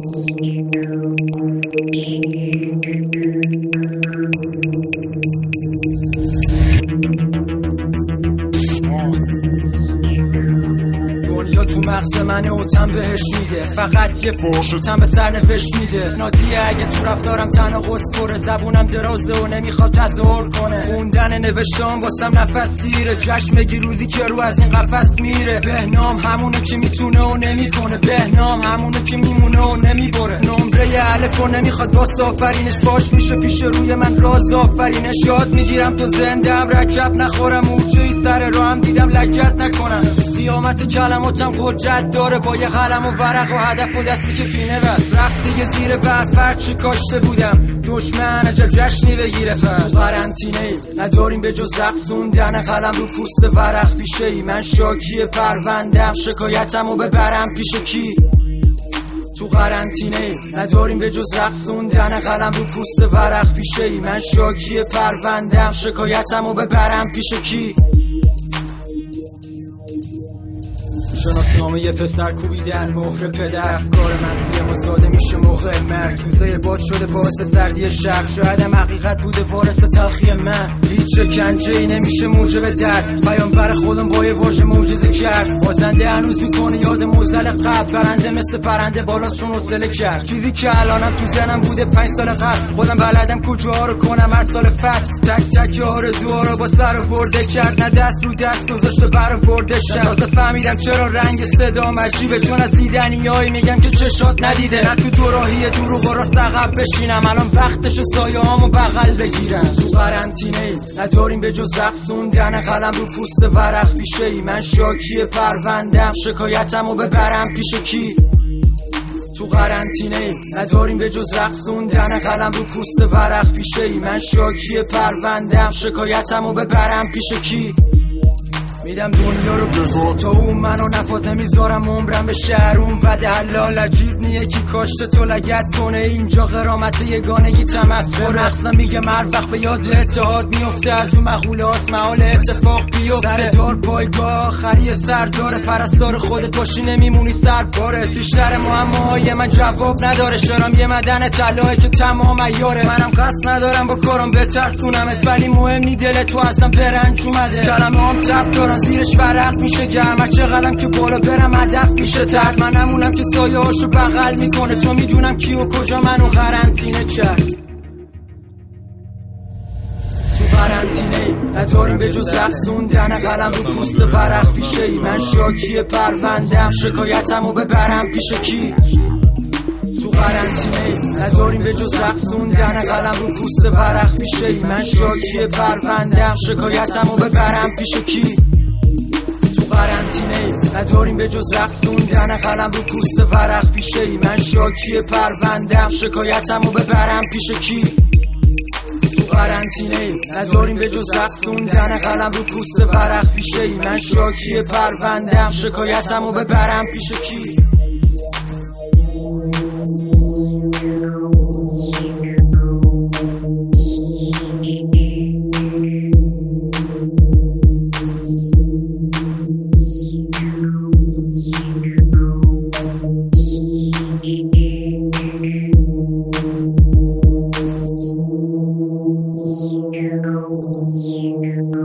دنیا تو مغز منه و تن بهش میده، فقط یه فرش تن به سر نوشت میده. نادیه اگه تو رفتارم تناقض پره، زبونم درازه و نمیخواد تظاهر کنه. خوندن نوشتم واسم نفس گیره، جشن بگی روزی که رو از این قفس میره. بهنام همونه که میتونه و نمیکنه، بهنام همونه که میمونه و نمیبره. نمره الف و نمیخواد واسه آفرینش، باش میشه پیش روی من راز آفرینش. یاد میگیرم تو زندم رکب نخورم، موجهی سر راهم دیدم لگت نکنم. قیامت کلماتم قدرت داره، با یه قلم و ورق و هدف و دستی که پینه بست. رفت دیگه زیر برفر چی کاشته بودم، دشمن عجب جشنی بگیره. پس قرنطینه ای نداریم به جز رقصوندن قلم رو پوست ورق پیشه ای. من شاکی پروندم، شکایتمو ببرم پیش کی؟ تو قرنطینه ای نداریم به جز رقصوندن قلم رو پوست ورق پیشه ای. من شاکی پروندم، شکایتمو ببرم پیش کی؟ شناسنامه یه پسر کوبیدن مهر پدر، افکار منفی مزاده میشه موقع مرگ. روزه باد شده باعث سردی شب، شایدم حقیقت بوده وارث تلخی من. هیچ شکنجه‌ای نمیشه موجب درد، پیامبر خودم با یه واژه معجزه کرد. بازنده هنوز میکنه یاد موزل قبل، برنده مثل پرنده بالاست چون حوصله کرد. چیزی که الانم تو ذهنم بوده 5 سال قبل، خودم بلدم کجاها رو کنم هر سال فتح. تک تک آرزوها رو باز برآورده کرد، نه دست رو دست گذاشته برآورده شد. تازه فهمیدم چرا رنگ صدام عجیبه، چون از دیدنیایی میگم که چشات ندیده. نه تو دوراهی دروغ و راست عقب بشینم، الان وقتش سایه هامو بغل بگیرم. تو قرنطینه ای نداریم به جز رقصوندن قلم رو پوست ورق پیشه ای. من شاکی پروندم، شکایتمو ببرم پیش کی؟ تو قرنطینه ای نداریم به جز رقصوندن قلم رو پوست ورق پیشه ای. من شاکی پروندم، شکایتمو ببرم پیش کی؟ میدم دنیا رو بزار تا اون منو نپاد، نمیذارم عمرم به شهرون بده. حلال عجیب نیه کی کاشته تو لگت کنه، اینجا قرامت یگانگی تمسخره. مغزم میگه هر وقت به یاد اتحاد میفته، از اون مقولات محال اتفاق بیفته. سردار پایگاه آخری سردار، پرستار خودت باشی نمیمونی سرباره. بیشتر معماهای من جواب نداره، شرام یه مدن طلایی که تمام عیاره. منم قصد ندارم با کارم بترسونمت، ولی مهم نی دل تو ازم برنج اومده. کلمه‌ام تب دارن زیرش ورق میشه گرم، چه قلم که بالا برم هدف میشه ترد. من نمونم که سایه هاشو بغل میکنه، چون میدونم کی و کجا منو قرنطینه کرد. تو قرنطینه ای نداریم به جز رقصوندن قلم رو پوست ورق پیشه ای. من شاکی پروندم، شکایتمو ببرم پیش کی؟ تو قرنطینه ای نداریم به جز رقصوندن قلم رو پوست ورق پیشه ای. من شاکی پروندم، شکایتمو ببرم پیش کی؟ تو قرنطینه ای نداریم به جز رقصوندن قلم رو پوست ورق پیشه ای. من شاکی پروندم، شکایتمو ببرم پیش کی؟ تو قرنطینه ای نداریم به جز رقصوندن قلم رو پوست ورق پیشه ای. من شاکی پروندم، شکایتمو ببرم پیش کی؟ You